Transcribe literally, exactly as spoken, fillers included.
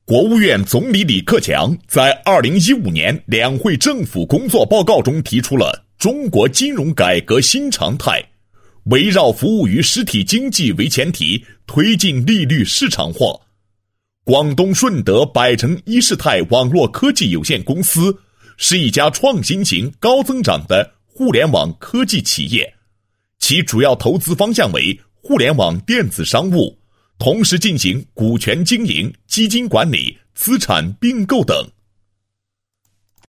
国务院总理李克强在二零一五年两会政府工作报告中提出了中国金融改革新常态，围绕服务于实体经济为前提，推进利率市场化。广东顺德百城一世泰网络科技有限公司是一家创新型高增长的互联网科技企业，其主要投资方向为互联网电子商务，同时进行股权经营、基金管理、资产并购等。